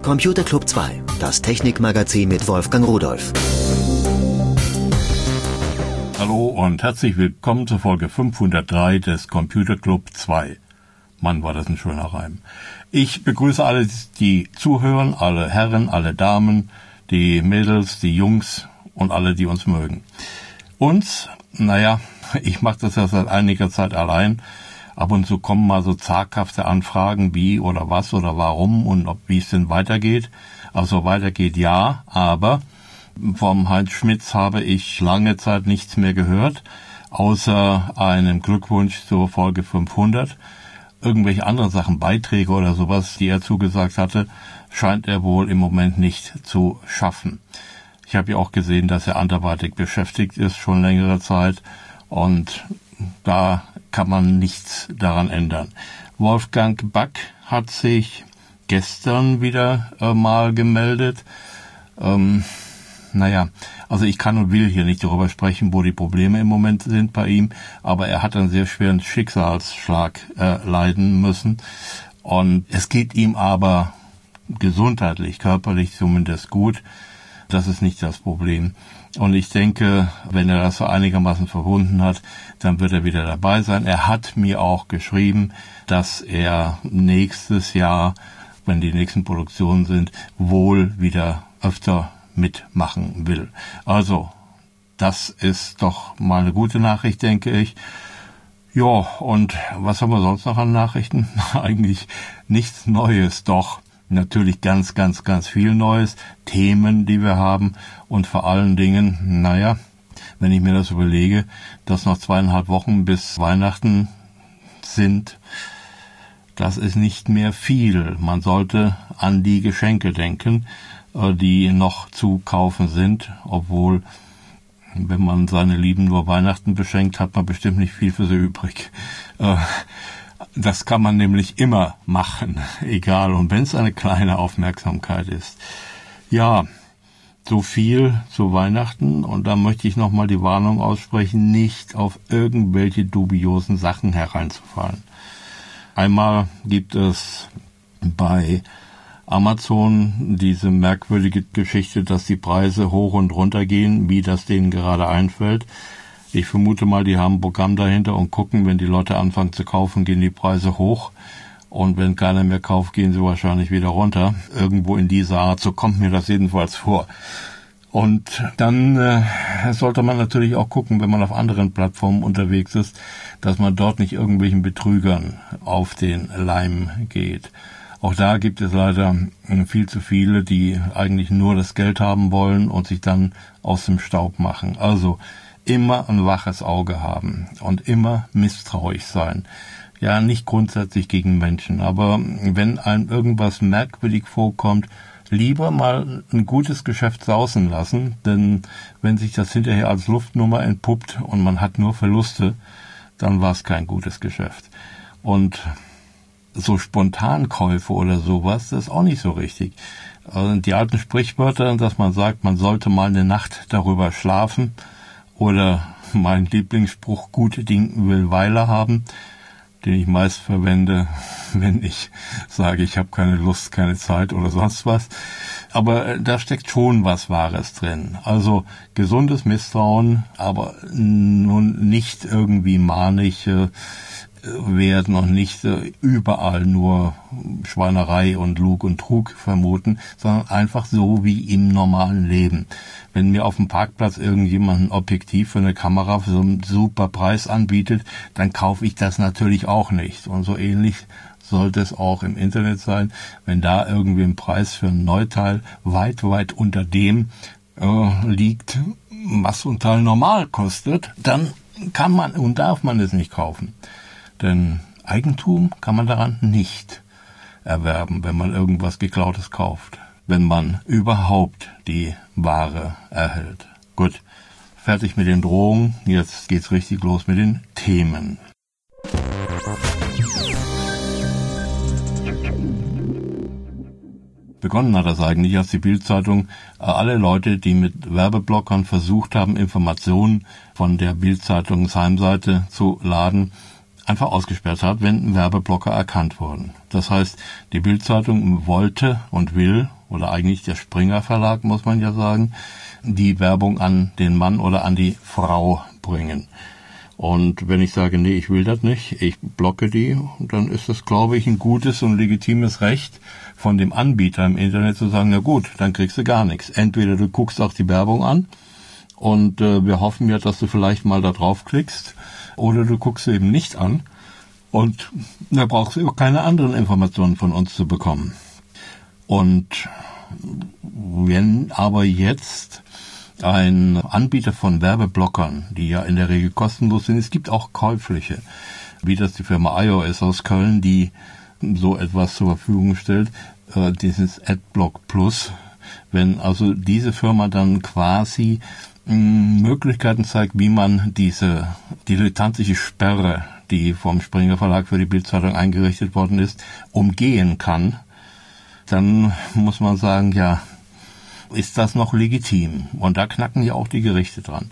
Computer Club 2, das Technikmagazin mit Wolfgang Rudolph. Hallo und herzlich willkommen zur Folge 503 des Computer Club 2. Mann, war das ein schöner Reim. Ich begrüße alle, die zuhören, alle Herren, alle Damen, die Mädels, die Jungs und alle, die uns mögen. Uns, ich mache das ja seit einiger Zeit allein. Ab und zu kommen mal so zaghafte Anfragen, wie oder was oder warum und wie es denn weitergeht. Also weitergeht ja, aber vom Heinz Schmitz habe ich lange Zeit nichts mehr gehört, außer einem Glückwunsch zur Folge 500. Irgendwelche anderen Sachen, Beiträge oder sowas, die er zugesagt hatte, scheint er wohl im Moment nicht zu schaffen. Ich habe ja auch gesehen, dass er anderweitig beschäftigt ist, schon längere Zeit, und da kann man nichts daran ändern. Wolfgang Back hat sich gestern wieder mal gemeldet. Also ich kann und will hier nicht darüber sprechen, wo die Probleme im Moment sind bei ihm, aber er hat einen sehr schweren Schicksalsschlag leiden müssen. Und es geht ihm aber gesundheitlich, körperlich zumindest gut. Das ist nicht das Problem. Und ich denke, wenn er das so einigermaßen verwunden hat, dann wird er wieder dabei sein. Er hat mir auch geschrieben, dass er nächstes Jahr, wenn die nächsten Produktionen sind, wohl wieder öfter mitmachen will. Also, das ist doch mal eine gute Nachricht, denke ich. Ja, und was haben wir sonst noch an Nachrichten? Eigentlich nichts Neues, doch natürlich ganz, ganz, ganz viel Neues, Themen, die wir haben, und vor allen Dingen, wenn ich mir das überlege, dass noch 2,5 Wochen bis Weihnachten sind, das ist nicht mehr viel. Man sollte an die Geschenke denken, die noch zu kaufen sind, obwohl, wenn man seine Lieben nur Weihnachten beschenkt, hat man bestimmt nicht viel für sie übrig. Das kann man nämlich immer machen, egal, und wenn es eine kleine Aufmerksamkeit ist. Ja, so viel zu Weihnachten, und da möchte ich nochmal die Warnung aussprechen, nicht auf irgendwelche dubiosen Sachen hereinzufallen. Einmal gibt es bei Amazon diese merkwürdige Geschichte, dass die Preise hoch und runter gehen, wie das denen gerade einfällt. Ich vermute mal, die haben ein Programm dahinter und gucken, wenn die Leute anfangen zu kaufen, gehen die Preise hoch. Und wenn keiner mehr kauft, gehen sie wahrscheinlich wieder runter. Irgendwo in dieser Art, so kommt mir das jedenfalls vor. Und dann sollte man natürlich auch gucken, wenn man auf anderen Plattformen unterwegs ist, dass man dort nicht irgendwelchen Betrügern auf den Leim geht. Auch da gibt es leider viel zu viele, die eigentlich nur das Geld haben wollen und sich dann aus dem Staub machen. Also immer ein waches Auge haben und immer misstrauisch sein. Ja, nicht grundsätzlich gegen Menschen, aber wenn einem irgendwas merkwürdig vorkommt, lieber mal ein gutes Geschäft sausen lassen, denn wenn sich das hinterher als Luftnummer entpuppt und man hat nur Verluste, dann war es kein gutes Geschäft. Und so Spontankäufe oder sowas, das ist auch nicht so richtig. Die alten Sprichwörter, dass man sagt, man sollte mal eine Nacht darüber schlafen, oder mein Lieblingsspruch, gut Ding will Weile haben, den ich meist verwende, wenn ich sage, ich habe keine Lust, keine Zeit oder sonst was. Aber da steckt schon was Wahres drin. Also gesundes Misstrauen, aber nun nicht irgendwie manisch werden und nicht überall nur Schweinerei und Lug und Trug vermuten, sondern einfach so wie im normalen Leben. Wenn mir auf dem Parkplatz irgendjemand ein Objektiv für eine Kamera für so einen super Preis anbietet, dann kaufe ich das natürlich auch nicht. Und so ähnlich sollte es auch im Internet sein. Wenn da irgendwie ein Preis für ein Neuteil weit, weit unter dem liegt, was so ein Teil normal kostet, dann kann man und darf man es nicht kaufen. Denn Eigentum kann man daran nicht erwerben, wenn man irgendwas Geklautes kauft. Wenn man überhaupt die Ware erhält. Gut, fertig mit den Drohungen. Jetzt geht's richtig los mit den Themen. Begonnen hat das eigentlich, als die Bild-Zeitung alle Leute, die mit Werbeblockern versucht haben, Informationen von der Bild-Zeitungs Heimseite zu laden, einfach ausgesperrt hat, wenn Werbeblocker erkannt wurden. Das heißt, die Bild-Zeitung wollte und will oder eigentlich der Springer Verlag, muss man ja sagen, die Werbung an den Mann oder an die Frau bringen. Und wenn ich sage, nee, ich will das nicht, ich blocke die, dann ist das, glaube ich, ein gutes und legitimes Recht von dem Anbieter im Internet zu sagen, na gut, dann kriegst du gar nichts. Entweder du guckst auch die Werbung an und wir hoffen ja, dass du vielleicht mal da drauf klickst, oder du guckst sie eben nicht an und da brauchst du auch keine anderen Informationen von uns zu bekommen. Und wenn aber jetzt ein Anbieter von Werbeblockern, die ja in der Regel kostenlos sind, es gibt auch käufliche, wie das die Firma iOS aus Köln, die so etwas zur Verfügung stellt, dieses Adblock Plus, wenn also diese Firma dann quasi Möglichkeiten zeigt, wie man diese dilettantische Sperre, die vom Springer Verlag für die Bild-Zeitung eingerichtet worden ist, umgehen kann, dann muss man sagen, ja, ist das noch legitim? Und da knacken ja auch die Gerichte dran.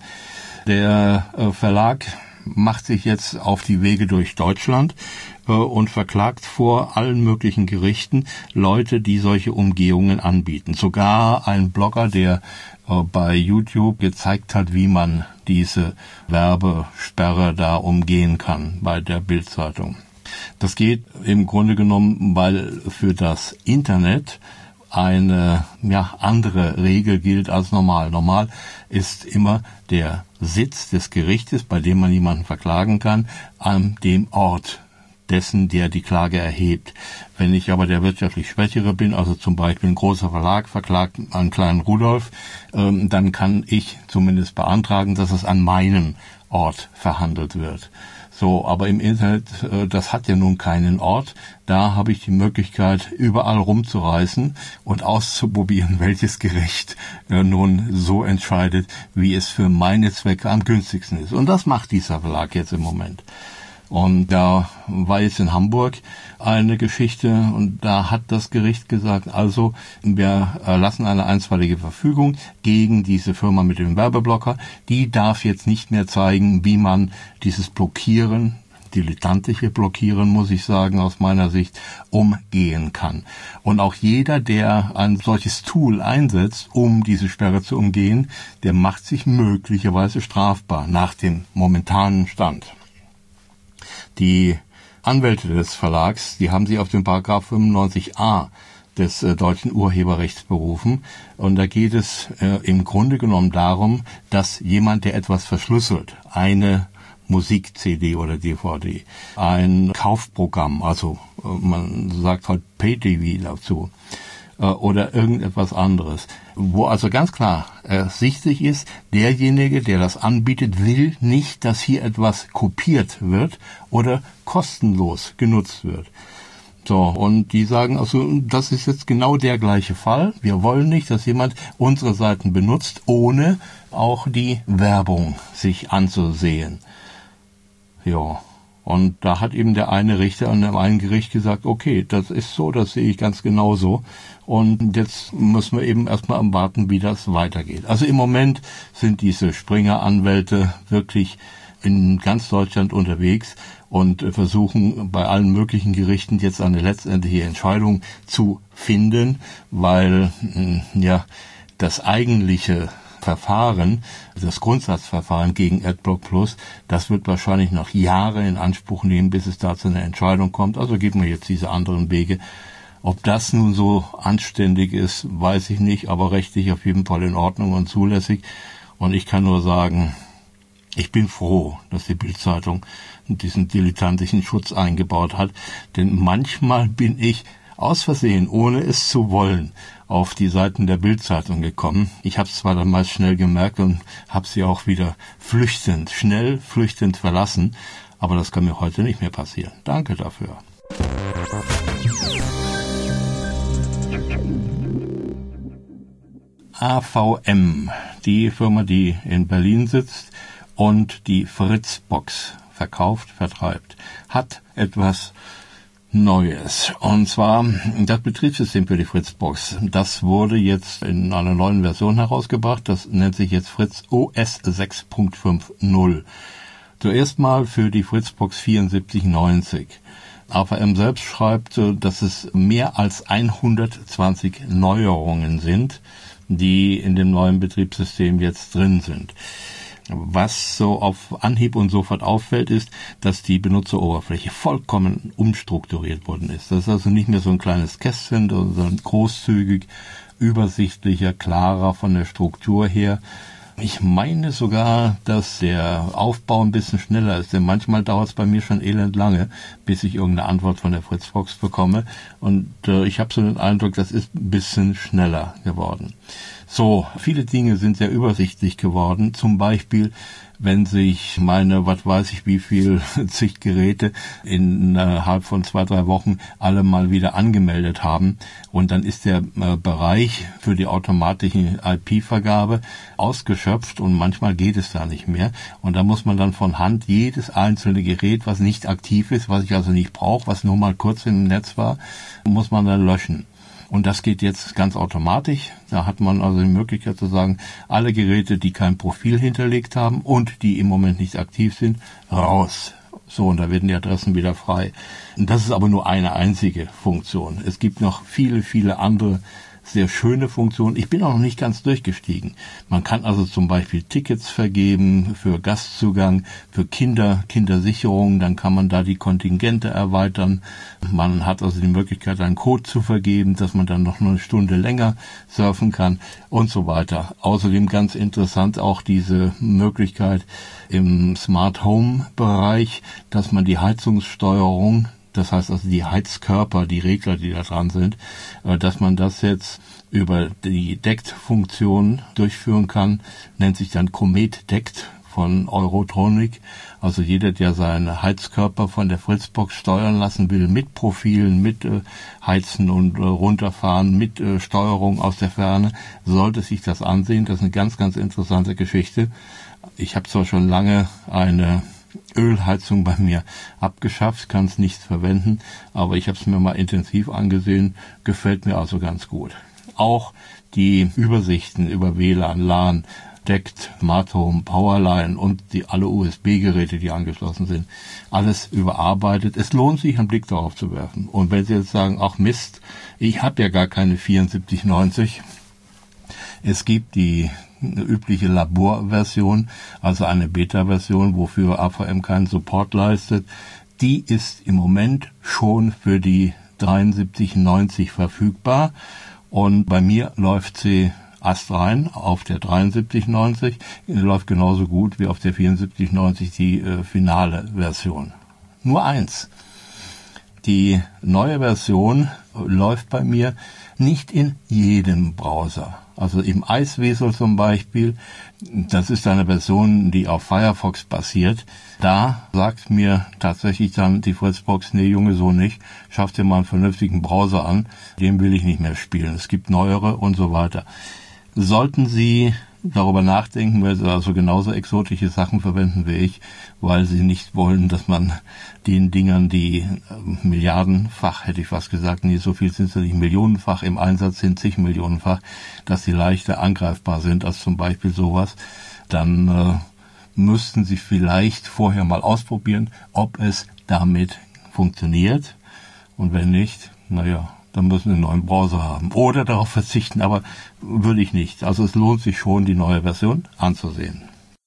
Der Verlag macht sich jetzt auf die Wege durch Deutschland und verklagt vor allen möglichen Gerichten Leute, die solche Umgehungen anbieten. Sogar ein Blogger, der bei YouTube gezeigt hat, wie man diese Werbesperre da umgehen kann bei der Bild-Zeitung. Das geht im Grunde genommen, weil für das Internet eine andere Regel gilt als normal. Normal ist immer der Sitz des Gerichtes, bei dem man jemanden verklagen kann, an dem Ort dessen, der die Klage erhebt. Wenn ich aber der wirtschaftlich Schwächere bin, also zum Beispiel ein großer Verlag verklagt einen kleinen Rudolf, dann kann ich zumindest beantragen, dass es an meinem Ort verhandelt wird. So, aber im Internet, das hat ja nun keinen Ort. Da habe ich die Möglichkeit, überall rumzureisen und auszuprobieren, welches Gericht nun so entscheidet, wie es für meine Zwecke am günstigsten ist. Und das macht dieser Verlag jetzt im Moment. Und da war jetzt in Hamburg eine Geschichte und da hat das Gericht gesagt, also wir erlassen eine einstweilige Verfügung gegen diese Firma mit dem Werbeblocker. Die darf jetzt nicht mehr zeigen, wie man dieses Blockieren, dilettantische Blockieren, muss ich sagen, aus meiner Sicht, umgehen kann. Und auch jeder, der ein solches Tool einsetzt, um diese Sperre zu umgehen, der macht sich möglicherweise strafbar nach dem momentanen Stand. Die Anwälte des Verlags, die haben sich auf den Paragraph 95a des deutschen Urheberrechts berufen. Und da geht es im Grunde genommen darum, dass jemand, der etwas verschlüsselt, eine Musik-CD oder DVD, ein Kaufprogramm, also man sagt halt Pay-TV dazu, oder irgendetwas anderes, wo also ganz klar ersichtlich ist, derjenige, der das anbietet, will nicht, dass hier etwas kopiert wird oder kostenlos genutzt wird. So, und die sagen also, das ist jetzt genau der gleiche Fall. Wir wollen nicht, dass jemand unsere Seiten benutzt, ohne auch die Werbung sich anzusehen. Ja. Und da hat eben der eine Richter an dem einen Gericht gesagt, okay, das ist so, das sehe ich ganz genauso. Und jetzt müssen wir eben erstmal abwarten, wie das weitergeht. Also im Moment sind diese Springer-Anwälte wirklich in ganz Deutschland unterwegs und versuchen bei allen möglichen Gerichten jetzt eine letztendliche Entscheidung zu finden, weil das eigentliche Verfahren, das Grundsatzverfahren gegen Adblock Plus, das wird wahrscheinlich noch Jahre in Anspruch nehmen, bis es da zu einer Entscheidung kommt. Also geht man jetzt diese anderen Wege. Ob das nun so anständig ist, weiß ich nicht, aber rechtlich auf jeden Fall in Ordnung und zulässig. Und ich kann nur sagen, ich bin froh, dass die Bild-Zeitung diesen dilettantischen Schutz eingebaut hat, denn manchmal bin ich aus Versehen, ohne es zu wollen, auf die Seiten der Bild-Zeitung gekommen. Ich habe es zwar dann mal schnell gemerkt und habe sie auch wieder schnell flüchtend verlassen, aber das kann mir heute nicht mehr passieren. Danke dafür. AVM, die Firma, die in Berlin sitzt und die Fritzbox verkauft, vertreibt, hat etwas Neues. Und zwar das Betriebssystem für die Fritzbox. Das wurde jetzt in einer neuen Version herausgebracht. Das nennt sich jetzt Fritz OS 6.50. Zuerst mal für die Fritzbox 7490. AVM selbst schreibt, dass es mehr als 120 Neuerungen sind, die in dem neuen Betriebssystem jetzt drin sind. Was so auf Anhieb und sofort auffällt, ist, dass die Benutzeroberfläche vollkommen umstrukturiert worden ist. Das ist also nicht mehr so ein kleines Kästchen, sondern großzügig, übersichtlicher, klarer von der Struktur her. Ich meine sogar, dass der Aufbau ein bisschen schneller ist, denn manchmal dauert es bei mir schon elend lange, bis ich irgendeine Antwort von der Fritzbox bekomme. Und ich habe so den Eindruck, das ist ein bisschen schneller geworden. So, viele Dinge sind sehr übersichtlich geworden. Zum Beispiel, wenn sich meine, was weiß ich wie viel, zig Geräte innerhalb von 2-3 Wochen alle mal wieder angemeldet haben. Und dann ist der Bereich für die automatische IP-Vergabe ausgeschöpft und manchmal geht es da nicht mehr. Und da muss man dann von Hand jedes einzelne Gerät, was nicht aktiv ist, was ich also nicht brauche, was nur mal kurz im Netz war, muss man dann löschen. Und das geht jetzt ganz automatisch. Da hat man also die Möglichkeit zu sagen, alle Geräte, die kein Profil hinterlegt haben und die im Moment nicht aktiv sind, raus. So, und da werden die Adressen wieder frei. Und das ist aber nur eine einzige Funktion. Es gibt noch viele, viele andere sehr schöne Funktionen. Ich bin auch noch nicht ganz durchgestiegen. Man kann also zum Beispiel Tickets vergeben für Gastzugang, für Kindersicherung, dann kann man da die Kontingente erweitern. Man hat also die Möglichkeit, einen Code zu vergeben, dass man dann noch eine Stunde länger surfen kann und so weiter. Außerdem ganz interessant auch diese Möglichkeit im Smart Home Bereich, dass man die Heizungssteuerung, das heißt also die Heizkörper, die Regler, die da dran sind, dass man das jetzt über die DECT-Funktion durchführen kann, nennt sich dann Comet DECT von Eurotronic. Also jeder, der seine Heizkörper von der Fritzbox steuern lassen will, mit Profilen, mit Heizen und Runterfahren, mit Steuerung aus der Ferne, sollte sich das ansehen. Das ist eine ganz, ganz interessante Geschichte. Ich habe zwar schon lange eine Ölheizung bei mir abgeschafft, kann es nicht verwenden, aber ich habe es mir mal intensiv angesehen, gefällt mir also ganz gut. Auch die Übersichten über WLAN, LAN, DECT, Smart Home, Powerline und alle USB-Geräte, die angeschlossen sind, alles überarbeitet. Es lohnt sich, einen Blick darauf zu werfen. Und wenn Sie jetzt sagen, ach Mist, ich habe ja gar keine 7490, es gibt die übliche Laborversion, also eine Beta-Version, wofür AVM keinen Support leistet. Die ist im Moment schon für die 7390 verfügbar und bei mir läuft sie astrein auf der 7390, läuft genauso gut wie auf der 7490 die finale Version. Nur eins: die neue Version läuft bei mir nicht in jedem Browser. Also im Iceweasel zum Beispiel, das ist eine Version, die auf Firefox basiert. Da sagt mir tatsächlich dann die Fritzbox, nee Junge, so nicht, schaff dir mal einen vernünftigen Browser an, den will ich nicht mehr spielen. Es gibt neuere und so weiter. Sollten Sie darüber nachdenken, weil Sie also genauso exotische Sachen verwenden wie ich, weil Sie nicht wollen, dass man den Dingern, die milliardenfach, hätte ich fast gesagt, nee, so viel sind sie nicht, millionenfach im Einsatz sind, zig millionenfach, dass sie leichter angreifbar sind als zum Beispiel sowas, dann müssten Sie vielleicht vorher mal ausprobieren, ob es damit funktioniert. Und wenn nicht, naja, dann müssen Sie einen neuen Browser haben. Oder darauf verzichten, aber würde ich nicht. Also es lohnt sich schon, die neue Version anzusehen.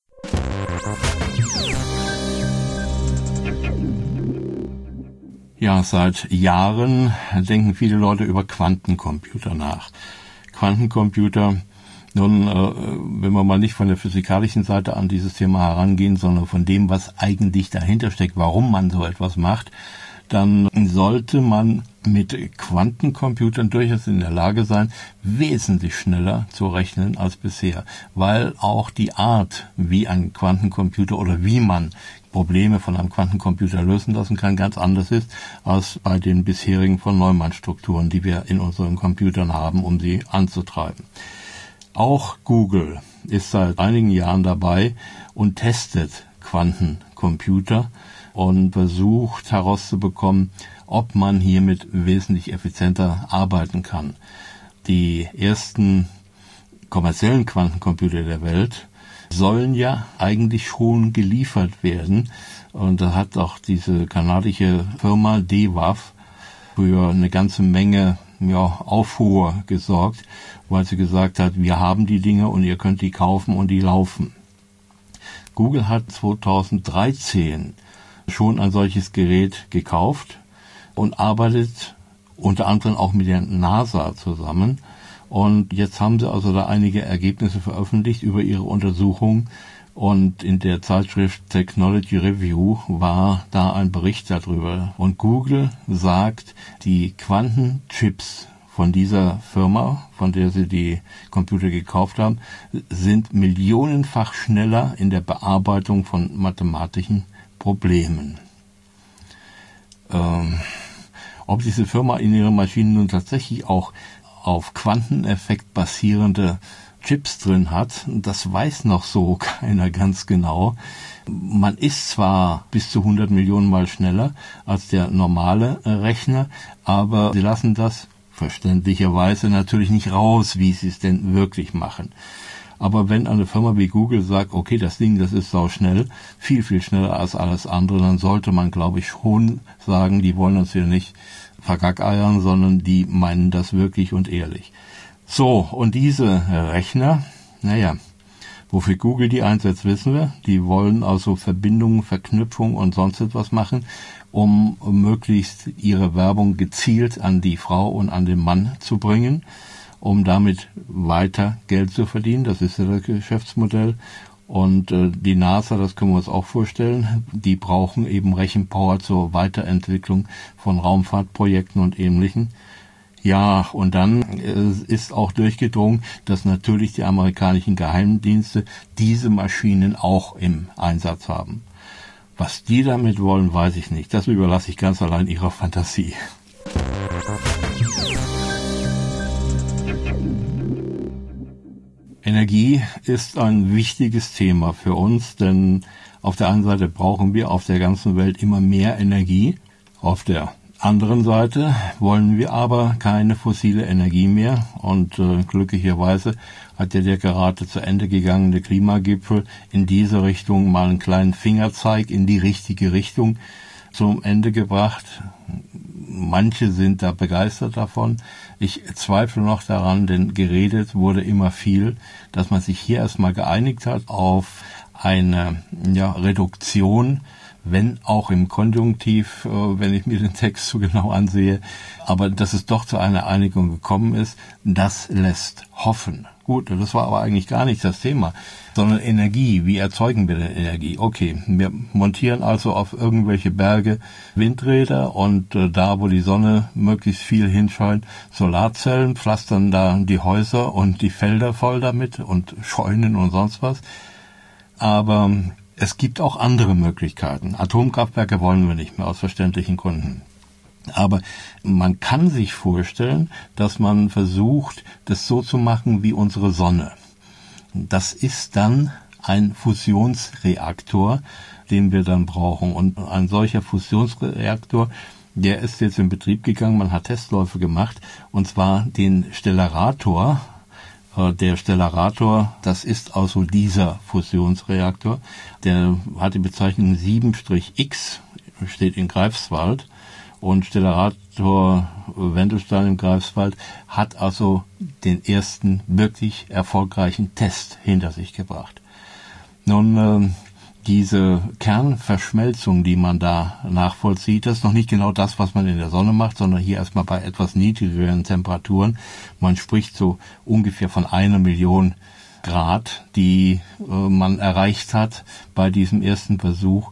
Ja, seit Jahren denken viele Leute über Quantencomputer nach. Quantencomputer, nun, wenn wir mal nicht von der physikalischen Seite an dieses Thema herangehen, sondern von dem, was eigentlich dahinter steckt, warum man so etwas macht, dann sollte man mit Quantencomputern durchaus in der Lage sein, wesentlich schneller zu rechnen als bisher, weil auch die Art, wie ein Quantencomputer oder wie man Probleme von einem Quantencomputer lösen lassen kann, ganz anders ist als bei den bisherigen von Neumann-Strukturen, die wir in unseren Computern haben, um sie anzutreiben. Auch Google ist seit einigen Jahren dabei und testet Quantencomputer und versucht herauszubekommen, ob man hiermit wesentlich effizienter arbeiten kann. Die ersten kommerziellen Quantencomputer der Welt sollen ja eigentlich schon geliefert werden. Und da hat auch diese kanadische Firma DEWAF für eine ganze Menge Aufruhr gesorgt, weil sie gesagt hat, wir haben die Dinge und ihr könnt die kaufen und die laufen. Google hat 2013 schon ein solches Gerät gekauft und arbeitet unter anderem auch mit der NASA zusammen. Und jetzt haben sie also da einige Ergebnisse veröffentlicht über ihre Untersuchung. Und in der Zeitschrift Technology Review war da ein Bericht darüber. Und Google sagt, die Quantenchips von dieser Firma, von der sie die Computer gekauft haben, sind millionenfach schneller in der Bearbeitung von mathematischen Problemen. Ob diese Firma in ihren Maschinen nun tatsächlich auch auf Quanteneffekt basierende Chips drin hat, das weiß noch so keiner ganz genau. Man ist zwar bis zu 100 Millionen Mal schneller als der normale Rechner, aber sie lassen das verständlicherweise natürlich nicht raus, wie sie es denn wirklich machen. Aber wenn eine Firma wie Google sagt, okay, das Ding, das ist sauschnell, viel, viel schneller als alles andere, dann sollte man, glaube ich, schon sagen, die wollen uns hier nicht vergackeiern, sondern die meinen das wirklich und ehrlich. So, und diese Rechner, wofür Google die einsetzt, wissen wir. Die wollen also Verbindungen, Verknüpfungen und sonst etwas machen, um möglichst ihre Werbung gezielt an die Frau und an den Mann zu bringen, um damit weiter Geld zu verdienen. Das ist ja das Geschäftsmodell. Und die NASA, das können wir uns auch vorstellen, die brauchen eben Rechenpower zur Weiterentwicklung von Raumfahrtprojekten und Ähnlichem. Ja, und dann ist auch durchgedrungen, dass natürlich die amerikanischen Geheimdienste diese Maschinen auch im Einsatz haben. Was die damit wollen, weiß ich nicht. Das überlasse ich ganz allein ihrer Fantasie. Energie ist ein wichtiges Thema für uns, denn auf der einen Seite brauchen wir auf der ganzen Welt immer mehr Energie. Auf der anderen Seite wollen wir aber keine fossile Energie mehr und glücklicherweise hat ja der gerade zu Ende gegangene Klimagipfel in diese Richtung mal einen kleinen Fingerzeig in die richtige Richtung zum Ende gebracht. Manche sind da begeistert davon. Ich zweifle noch daran, denn geredet wurde immer viel, dass man sich hier erstmal geeinigt hat auf eine Reduktion, wenn auch im Konjunktiv, wenn ich mir den Text so genau ansehe, aber dass es doch zu einer Einigung gekommen ist, das lässt hoffen. Gut, das war aber eigentlich gar nicht das Thema, sondern Energie. Wie erzeugen wir denn Energie? Okay, wir montieren also auf irgendwelche Berge Windräder und da, wo die Sonne möglichst viel hinscheint, Solarzellen, pflastern da die Häuser und die Felder voll damit und Scheunen und sonst was. Aber es gibt auch andere Möglichkeiten. Atomkraftwerke wollen wir nicht mehr, aus verständlichen Gründen. Aber man kann sich vorstellen, dass man versucht, das so zu machen wie unsere Sonne. Das ist dann ein Fusionsreaktor, den wir dann brauchen. Und ein solcher Fusionsreaktor, der ist jetzt in Betrieb gegangen. Man hat Testläufe gemacht, und zwar den Stellarator. Der Stellarator, das ist also dieser Fusionsreaktor. Der hat die Bezeichnung 7-X, steht in Greifswald. Und Stellarator Wendelstein im Greifswald hat also den ersten wirklich erfolgreichen Test hinter sich gebracht. Nun, diese Kernverschmelzung, die man da nachvollzieht, das ist noch nicht genau das, was man in der Sonne macht, sondern hier erstmal bei etwas niedrigeren Temperaturen. Man spricht so ungefähr von 1 Million Grad, die man erreicht hat bei diesem ersten Versuch.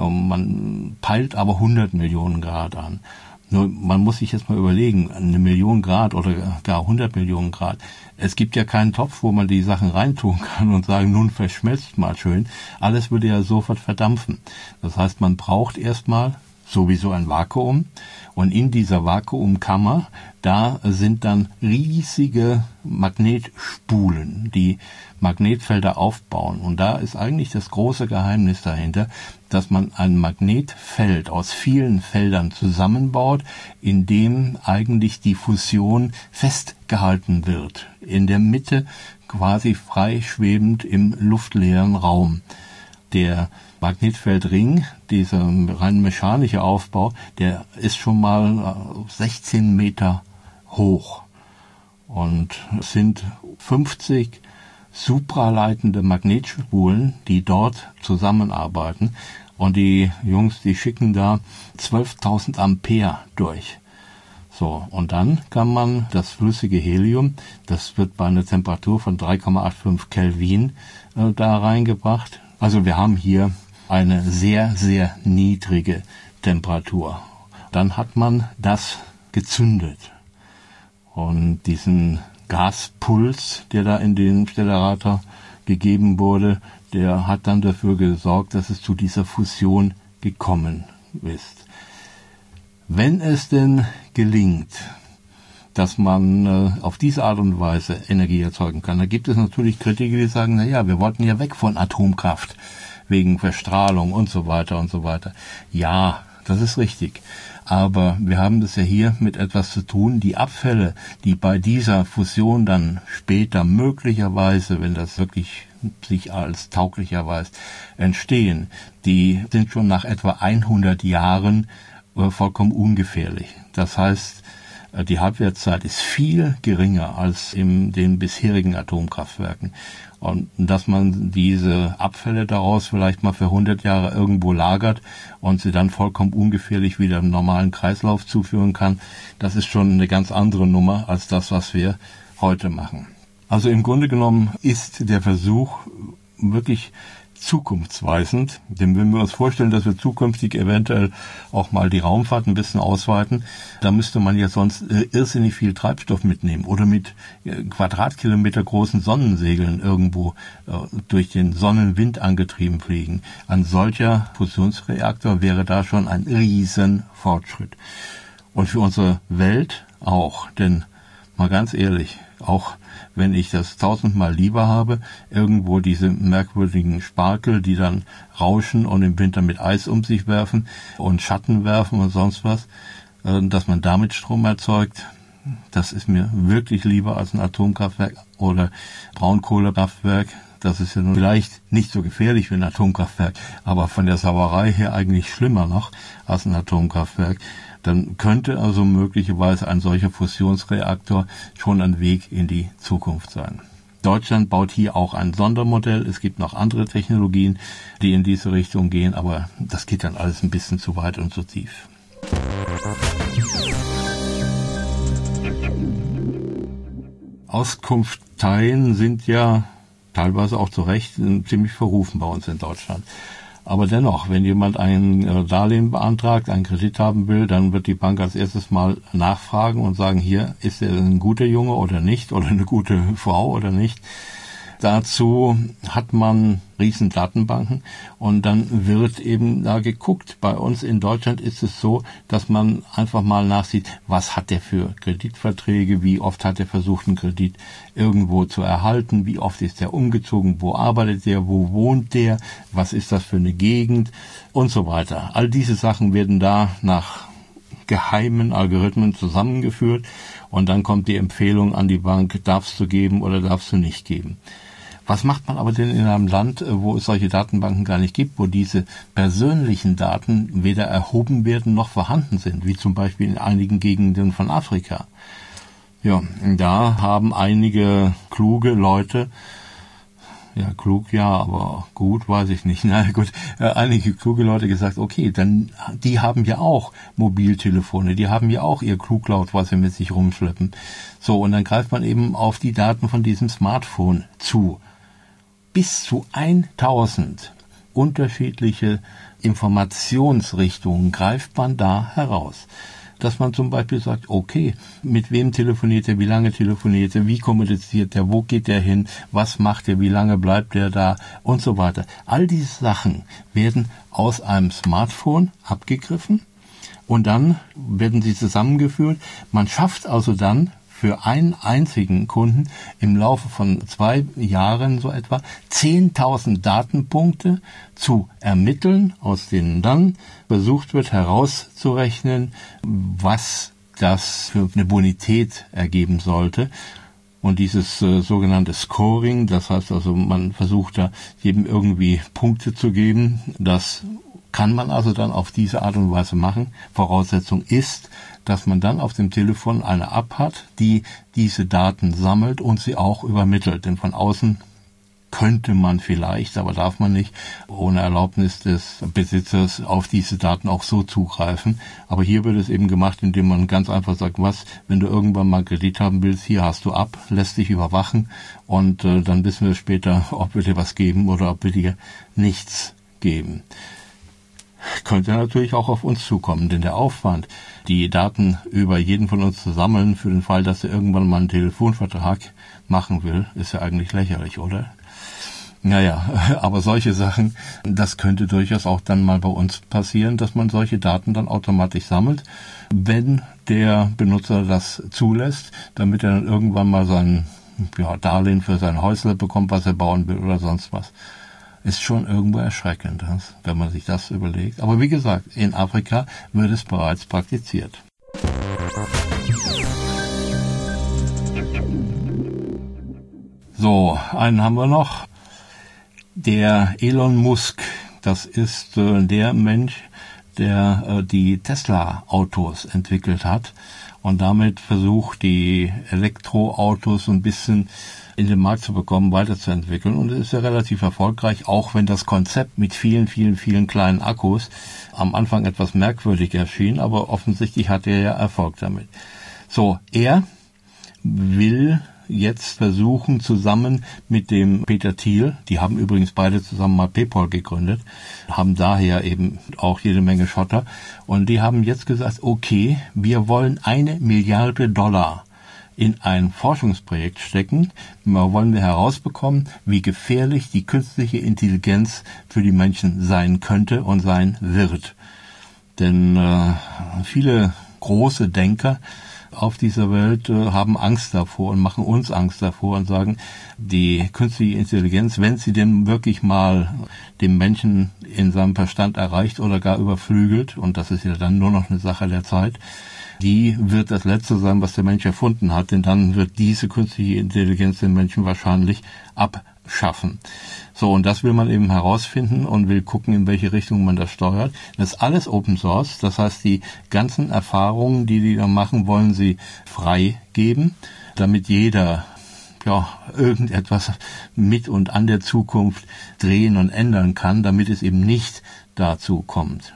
Man peilt aber 100 Millionen Grad an. Nur man muss sich jetzt mal überlegen, 1 Million Grad oder gar 100 Millionen Grad. Es gibt ja keinen Topf, wo man die Sachen reintun kann und sagen, nun verschmelzt mal schön. Alles würde ja sofort verdampfen. Das heißt, man braucht erstmal sowieso ein Vakuum Und in dieser Vakuumkammer, da sind dann riesige Magnetspulen, die Magnetfelder aufbauen. Und da ist eigentlich das große Geheimnis dahinter, dass man ein Magnetfeld aus vielen Feldern zusammenbaut, in dem eigentlich die Fusion festgehalten wird. In der Mitte quasi frei schwebend im luftleeren Raum. Der Magnetfeldring, dieser rein mechanische Aufbau, der ist schon mal 16 Meter hoch. Und es sind 50 supraleitende Magnetspulen, die dort zusammenarbeiten. Und die Jungs, die schicken da 12.000 Ampere durch. So, und dann kann man das flüssige Helium, das wird bei einer Temperatur von 3,85 Kelvin da reingebracht. Also wir haben hier eine sehr, sehr niedrige Temperatur. Dann hat man das gezündet. Und diesen Gaspuls, der da in den Stellarator gegeben wurde, der hat dann dafür gesorgt, dass es zu dieser Fusion gekommen ist. Wenn es denn gelingt, dass man auf diese Art und Weise Energie erzeugen kann, da gibt es natürlich Kritiker, die sagen, naja, wir wollten ja weg von Atomkraft, wegen Verstrahlung und so weiter und so weiter. Ja, das ist richtig. Aber wir haben das ja hier mit etwas zu tun. Die Abfälle, die bei dieser Fusion dann später möglicherweise, wenn das wirklich sich als tauglich erweist, entstehen, die sind schon nach etwa 100 Jahren vollkommen ungefährlich. Das heißt, die Halbwertszeit ist viel geringer als in den bisherigen Atomkraftwerken. Und dass man diese Abfälle daraus vielleicht mal für 100 Jahre irgendwo lagert und sie dann vollkommen ungefährlich wieder im normalen Kreislauf zuführen kann, das ist schon eine ganz andere Nummer als das, was wir heute machen. Also im Grunde genommen ist der Versuch wirklich zukunftsweisend, denn wenn wir uns vorstellen, dass wir zukünftig eventuell auch mal die Raumfahrt ein bisschen ausweiten, da müsste man ja sonst irrsinnig viel Treibstoff mitnehmen oder mit Quadratkilometer großen Sonnensegeln irgendwo durch den Sonnenwind angetrieben fliegen. Ein solcher Fusionsreaktor wäre da schon ein riesen Fortschritt. Und für unsere Welt auch, denn mal ganz ehrlich, auch wenn ich das 1000-mal lieber habe, irgendwo diese merkwürdigen Sparkel, die dann rauschen und im Winter mit Eis um sich werfen und Schatten werfen und sonst was, dass man damit Strom erzeugt, das ist mir wirklich lieber als ein Atomkraftwerk oder Braunkohlekraftwerk. Das ist ja nun vielleicht nicht so gefährlich wie ein Atomkraftwerk, aber von der Sauerei her eigentlich schlimmer noch als ein Atomkraftwerk. Dann könnte also möglicherweise ein solcher Fusionsreaktor schon ein Weg in die Zukunft sein. Deutschland baut hier auch ein Sondermodell. Es gibt noch andere Technologien, die in diese Richtung gehen, aber das geht dann alles ein bisschen zu weit und zu tief. Auskunfteien sind ja teilweise auch zu Recht ziemlich verrufen bei uns in Deutschland. Aber dennoch, wenn jemand ein Darlehen beantragt, einen Kredit haben will, dann wird die Bank als erstes mal nachfragen und sagen, hier, ist er ein guter Junge oder nicht, oder eine gute Frau oder nicht. Dazu hat man riesen Datenbanken und dann wird eben da geguckt. Bei uns in Deutschland ist es so, dass man einfach mal nachsieht, was hat der für Kreditverträge, wie oft hat er versucht, einen Kredit irgendwo zu erhalten, wie oft ist er umgezogen, wo arbeitet er, wo wohnt der, was ist das für eine Gegend und so weiter. All diese Sachen werden da nach geheimen Algorithmen zusammengeführt und dann kommt die Empfehlung an die Bank, darfst du geben oder darfst du nicht geben. Was macht man aber denn in einem Land, wo es solche Datenbanken gar nicht gibt, wo diese persönlichen Daten weder erhoben werden noch vorhanden sind, wie zum Beispiel in einigen Gegenden von Afrika? Ja, da haben einige kluge Leute, ja, klug ja, aber gut, weiß ich nicht. Na gut, einige kluge Leute gesagt, okay, dann, die haben ja auch Mobiltelefone, die haben ja auch ihr Kluglaut, was sie mit sich rumschleppen. So, und dann greift man eben auf die Daten von diesem Smartphone zu. Bis zu 1000 unterschiedliche Informationsrichtungen greift man da heraus. Dass man zum Beispiel sagt, okay, mit wem telefoniert er, wie lange telefoniert er, wie kommuniziert er, wo geht er hin, was macht er, wie lange bleibt er da und so weiter. All diese Sachen werden aus einem Smartphone abgegriffen und dann werden sie zusammengeführt. Man schafft also dann für einen einzigen Kunden im Laufe von 2 Jahren so etwa 10.000 Datenpunkte zu ermitteln, aus denen dann versucht wird herauszurechnen, was das für eine Bonität ergeben sollte. Und dieses sogenannte Scoring, das heißt also, man versucht da jedem irgendwie Punkte zu geben, das kann man also dann auf diese Art und Weise machen. Voraussetzung ist, dass man dann auf dem Telefon eine App hat, die diese Daten sammelt und sie auch übermittelt. Denn von außen könnte man vielleicht, aber darf man nicht, ohne Erlaubnis des Besitzers auf diese Daten auch so zugreifen. Aber hier wird es eben gemacht, indem man ganz einfach sagt, wenn du irgendwann mal Kredit haben willst, hier hast du ab, lässt dich überwachen und dann wissen wir später, ob wir dir was geben oder ob wir dir nichts geben. Könnte natürlich auch auf uns zukommen, denn der Aufwand, die Daten über jeden von uns zu sammeln, für den Fall, dass er irgendwann mal einen Telefonvertrag machen will, ist ja eigentlich lächerlich, oder? Naja, aber solche Sachen, das könnte durchaus auch dann mal bei uns passieren, dass man solche Daten dann automatisch sammelt, wenn der Benutzer das zulässt, damit er dann irgendwann mal sein Darlehen für sein Häusle bekommt, was er bauen will oder sonst was. Ist schon irgendwo erschreckend, wenn man sich das überlegt. Aber wie gesagt, in Afrika wird es bereits praktiziert. So, einen haben wir noch. Der Elon Musk, das ist der Mensch, der die Tesla-Autos entwickelt hat und damit versucht, die Elektroautos so ein bisschen in den Markt zu bekommen, weiterzuentwickeln. Und es ist ja relativ erfolgreich, auch wenn das Konzept mit vielen, vielen, vielen kleinen Akkus am Anfang etwas merkwürdig erschien, aber offensichtlich hat er ja Erfolg damit. So, er will jetzt versuchen, zusammen mit dem Peter Thiel, die haben übrigens beide zusammen mal PayPal gegründet, haben daher eben auch jede Menge Schotter, und die haben jetzt gesagt, okay, wir wollen $1 Milliarde in ein Forschungsprojekt stecken. Da wollen wir herausbekommen, wie gefährlich die künstliche Intelligenz für die Menschen sein könnte und sein wird. Denn viele große Denker auf dieser Welt haben Angst davor und machen uns Angst davor und sagen, die künstliche Intelligenz, wenn sie denn wirklich mal den Menschen in seinem Verstand erreicht oder gar überflügelt, und das ist ja dann nur noch eine Sache der Zeit, die wird das Letzte sein, was der Mensch erfunden hat, denn dann wird diese künstliche Intelligenz den Menschen wahrscheinlich abschaffen. So, und das will man eben herausfinden und will gucken, in welche Richtung man das steuert. Das ist alles Open Source, das heißt, die ganzen Erfahrungen, die da machen, wollen sie freigeben, damit jeder irgendetwas mit und an der Zukunft drehen und ändern kann, damit es eben nicht dazu kommt.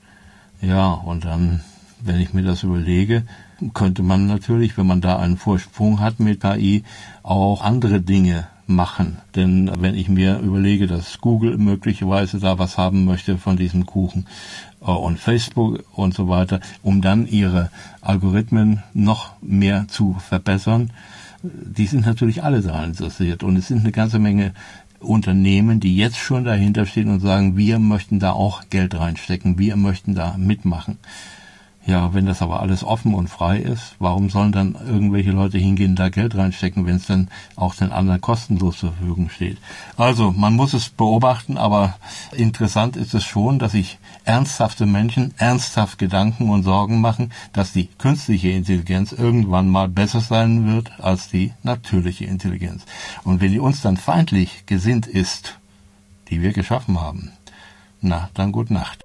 Ja, und dann, wenn ich mir das überlege, könnte man natürlich, wenn man da einen Vorsprung hat mit KI, auch andere Dinge machen. Denn wenn ich mir überlege, dass Google möglicherweise da was haben möchte von diesem Kuchen und Facebook und so weiter, um dann ihre Algorithmen noch mehr zu verbessern, die sind natürlich alle daran interessiert. Und es sind eine ganze Menge Unternehmen, die jetzt schon dahinter stehen und sagen, wir möchten da auch Geld reinstecken, wir möchten da mitmachen. Ja, wenn das aber alles offen und frei ist, warum sollen dann irgendwelche Leute hingehen, da Geld reinstecken, wenn es dann auch den anderen kostenlos zur Verfügung steht? Also, man muss es beobachten, aber interessant ist es schon, dass sich ernsthafte Menschen ernsthaft Gedanken und Sorgen machen, dass die künstliche Intelligenz irgendwann mal besser sein wird als die natürliche Intelligenz. Und wenn die uns dann feindlich gesinnt ist, die wir geschaffen haben, na, dann gute Nacht.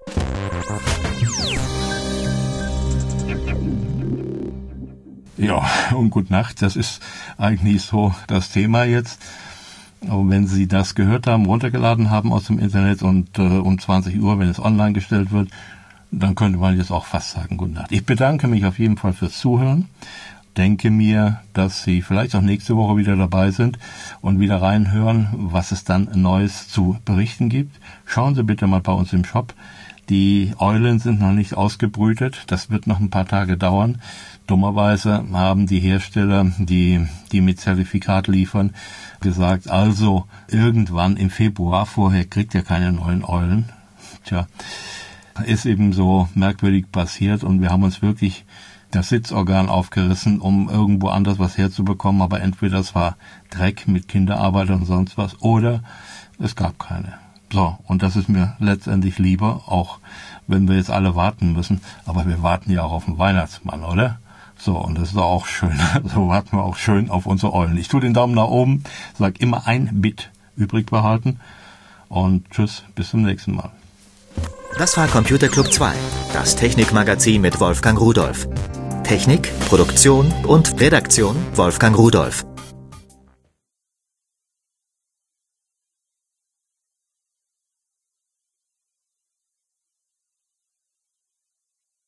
Ja, und gute Nacht, das ist eigentlich so das Thema jetzt. Aber wenn Sie das gehört haben, runtergeladen haben aus dem Internet und um 20 Uhr, wenn es online gestellt wird, dann könnte man jetzt auch fast sagen, gute Nacht. Ich bedanke mich auf jeden Fall fürs Zuhören. Denke mir, dass Sie vielleicht auch nächste Woche wieder dabei sind und wieder reinhören, was es dann Neues zu berichten gibt. Schauen Sie bitte mal bei uns im Shop. Die Eulen sind noch nicht ausgebrütet. Das wird noch ein paar Tage dauern. Dummerweise haben die Hersteller, die mit Zertifikat liefern, gesagt, also irgendwann im Februar, vorher kriegt ihr keine neuen Eulen. Tja, ist eben so merkwürdig passiert und wir haben uns wirklich das Sitzorgan aufgerissen, um irgendwo anders was herzubekommen, aber entweder es war Dreck mit Kinderarbeit und sonst was oder es gab keine. So, und das ist mir letztendlich lieber, auch wenn wir jetzt alle warten müssen, aber wir warten ja auch auf den Weihnachtsmann, oder? So, und das ist auch schön. So warten wir auch schön auf unsere Eulen. Ich tue den Daumen nach oben, sag immer ein Bit übrig behalten und tschüss, bis zum nächsten Mal. Das war Computer Club 2, das Technikmagazin mit Wolfgang Rudolph. Technik, Produktion und Redaktion Wolfgang Rudolph.